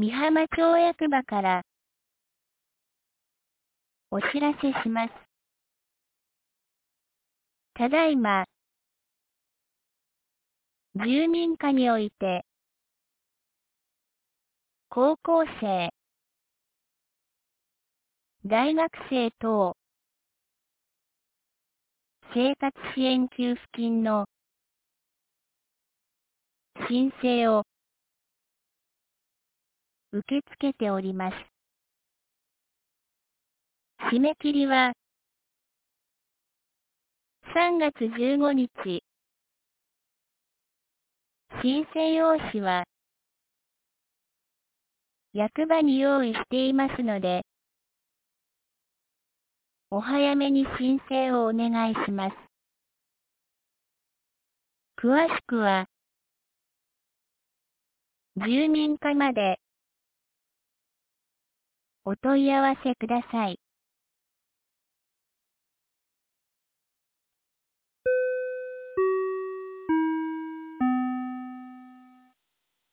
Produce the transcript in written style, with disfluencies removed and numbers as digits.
美浜町役場からお知らせします。ただいま、住民家において、高校生、大学生等、生活支援給付金の申請を受け付けております。締め切りは3月15日。申請用紙は役場に用意していますので、お早めに申請をお願いします。詳しくは、住民課までお問い合わせください。